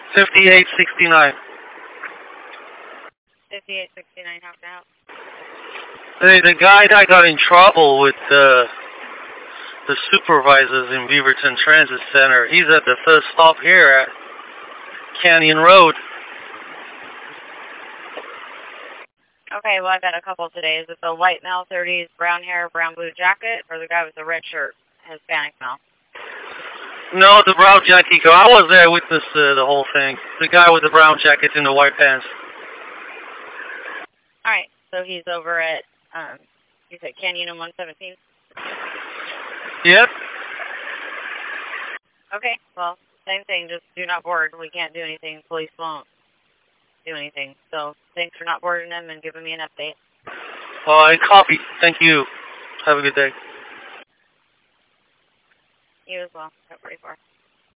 5869. 5869, how can I help? Hey, the guy that got in trouble with the supervisors in Beaverton Transit Center, he's at the first stop here at Canyon Road. Okay, well, I've got a couple today. Is it the white male, 30s, brown hair, brown blue jacket, or the guy with the red shirt, Hispanic male? No, the brown jacket. I was there to witness the whole thing. The guy with the brown jacket and the white pants. All right, so he's over at, you said Canyon and 117? Yep. Okay, well, same thing, just do not board. We can't do anything. Police won't do anything. So thanks for not boarding them and giving me an update. All right, copy. Thank you. Have a good day. You as well. Got 44.